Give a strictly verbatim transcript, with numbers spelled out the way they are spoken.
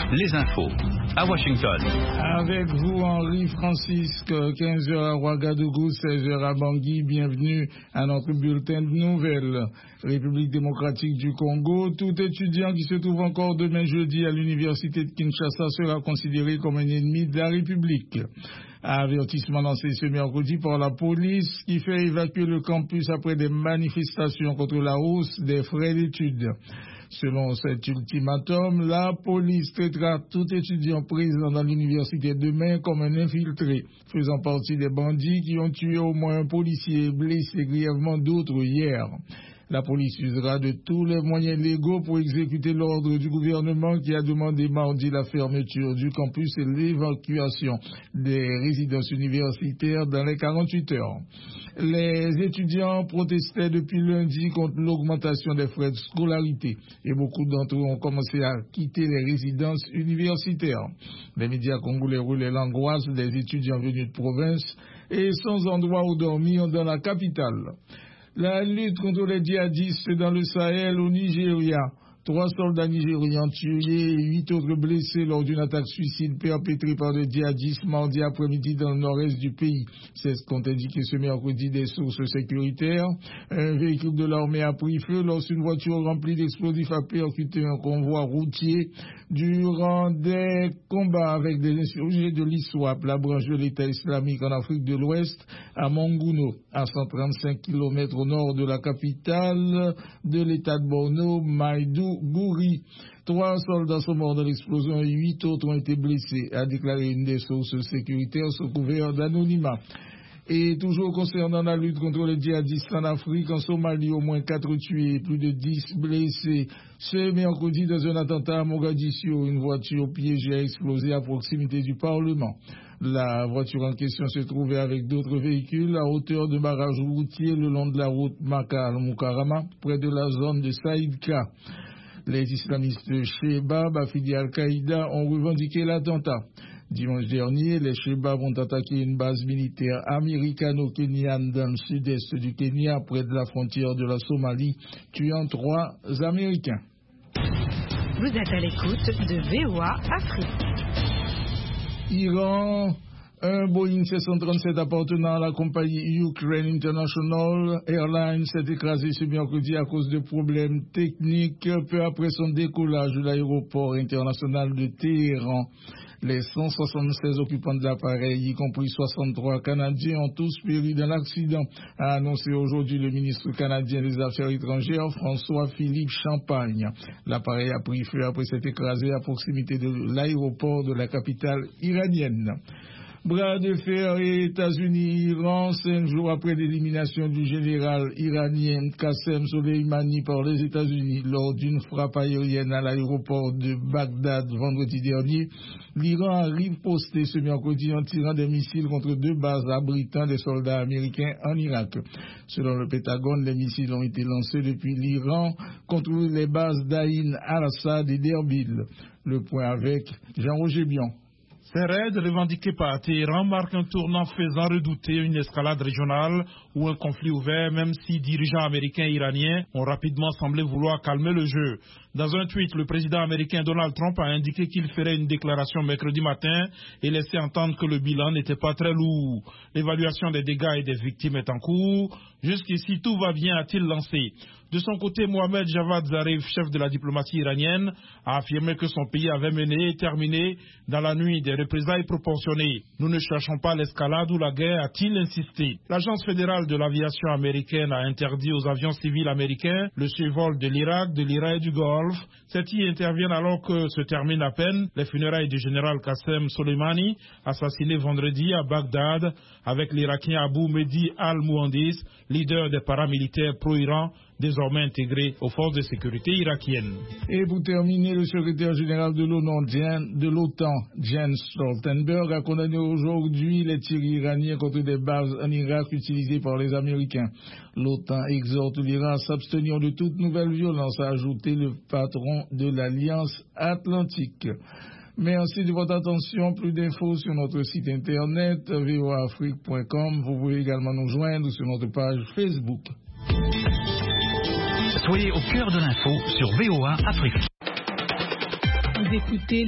les infos à Washington. Avec vous, Henri Francisque, quinze heures à Ouagadougou, seize heures à Bangui. Bienvenue à notre bulletin de nouvelles. République démocratique du Congo, tout étudiant qui se trouve encore demain jeudi à l'université de Kinshasa sera considéré comme un ennemi de la République. Avertissement lancé ce mercredi par la police qui fait évacuer le campus après des manifestations contre la hausse des frais d'études. Selon cet ultimatum, la police traitera tout étudiant présent dans l'université demain comme un infiltré, faisant partie des bandits qui ont tué au moins un policier et blessé grièvement d'autres hier. La police usera de tous les moyens légaux pour exécuter l'ordre du gouvernement qui a demandé mardi la fermeture du campus et l'évacuation des résidences universitaires dans les quarante-huit heures. Les étudiants protestaient depuis lundi contre l'augmentation des frais de scolarité et beaucoup d'entre eux ont commencé à quitter les résidences universitaires. Les médias congolais relaient l'angoisse des étudiants venus de province et sans endroit où dormir dans la capitale. La lutte contre les djihadistes dans le Sahel au Nigeria. Trois soldats nigérians tués et huit autres blessés lors d'une attaque suicide perpétrée par des djihadistes mardi après-midi dans le nord-est du pays. C'est ce qu'ont indiqué ce mercredi des sources sécuritaires. Un véhicule de l'armée a pris feu lorsqu'une voiture remplie d'explosifs a percuté un convoi routier durant des combats avec des insurgés de l'I S W A P, la branche de l'État islamique en Afrique de l'Ouest, à Monguno, à cent trente-cinq kilomètres au nord de la capitale de l'État de Borno, Maïdou. Gouri. Trois soldats sont morts dans l'explosion et huit autres ont été blessés, a déclaré une des sources sécuritaires sous couvert d'anonymat. Et toujours concernant la lutte contre les djihadistes en Afrique, en Somalie, au moins quatre tués et plus de dix blessés. Ce mercredi, dans un attentat à Mogadiscio, une voiture piégée a explosé à proximité du Parlement. La voiture en question se trouvait avec d'autres véhicules à hauteur de barrage routier le long de la route Maka-al-Mukarama, près de la zone de Saïdka. Les islamistes Shebab, affiliés à Al-Qaïda, ont revendiqué l'attentat. Dimanche dernier, les Shebab ont attaqué une base militaire américano-kenyane dans le sud-est du Kenya, près de la frontière de la Somalie, tuant trois Américains. Vous êtes à l'écoute de V O A Afrique. Iran, un Boeing sept cent trente-sept appartenant à la compagnie Ukraine International Airlines s'est écrasé ce mercredi à cause de problèmes techniques peu après son décollage de l'aéroport international de Téhéran. Les cent soixante-seize occupants de l'appareil, y compris soixante-trois Canadiens, ont tous péri dans l'accident, a annoncé aujourd'hui le ministre canadien des Affaires étrangères, François-Philippe Champagne. L'appareil a pris feu après s'être écrasé à proximité de l'aéroport de la capitale iranienne. Bras de fer États-Unis-Iran, cinq jours après l'élimination du général iranien Qassem Soleimani par les États-Unis lors d'une frappe aérienne à l'aéroport de Bagdad vendredi dernier, l'Iran a riposté ce mercredi en tirant des missiles contre deux bases abritant des soldats américains en Irak. Selon le Pentagone, les missiles ont été lancés depuis l'Iran contre les bases d'Aïn al-Assad et d'Erbil. Le point avec Jean-Roger Bion. Ces raids revendiqués par Téhéran marquent un tournant faisant redouter une escalade régionale ou un conflit ouvert, même si dirigeants américains et iraniens ont rapidement semblé vouloir calmer le jeu. Dans un tweet, le président américain Donald Trump a indiqué qu'il ferait une déclaration mercredi matin et laissé entendre que le bilan n'était pas très lourd. L'évaluation des dégâts et des victimes est en cours. Jusqu'ici, tout va bien, a-t-il lancé. De son côté, Mohamed Javad Zarif, chef de la diplomatie iranienne, a affirmé que son pays avait mené et terminé dans la nuit des représailles proportionnées. Nous ne cherchons pas l'escalade ou la guerre, a-t-il insisté. L'agence fédérale de l'aviation américaine a interdit aux avions civils américains le survol de l'Irak, de l'Iran et du Golfe. Ceux-ci interviennent alors que se terminent à peine les funérailles du général Qassem Soleimani, assassiné vendredi à Bagdad, avec l'Irakien Abu Mehdi al-Muhandis, leader des paramilitaires pro-Iran, désormais intégré aux forces de sécurité irakiennes. Et pour terminer, le secrétaire général de l'OTAN, Jens Stoltenberg, a condamné aujourd'hui les tirs iraniens contre des bases en Irak utilisées par les Américains. L'OTAN exhorte l'Iran à s'abstenir de toute nouvelle violence, a ajouté le patron de l'Alliance Atlantique. Merci de votre attention. Plus d'infos sur notre site internet v o a afrique point com. Vous pouvez également nous joindre sur notre page Facebook. Soyez au cœur de l'info sur V O A Afrique. Vous écoutez